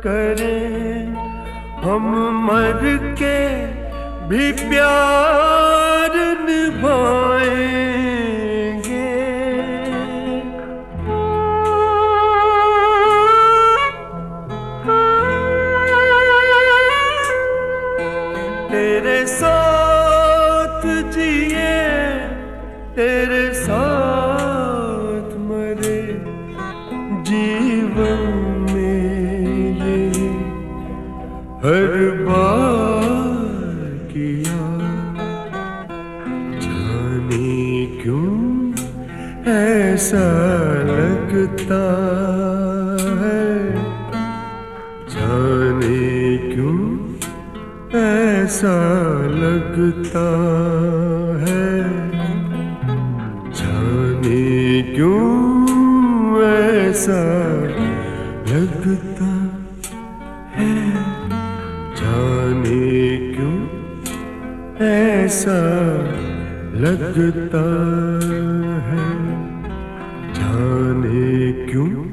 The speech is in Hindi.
करें हम मर के भी प्यार निभाएंगे। तेरे साथ जिए तेरे साथ मरे, जीवन में ये हर बार किया। जाने क्यों ऐसा लगता है, जाने क्यों ऐसा लगता है, जाने क्यों ऐसा लगता है, जाने क्यों ऐसा लगता है, जाने क्यों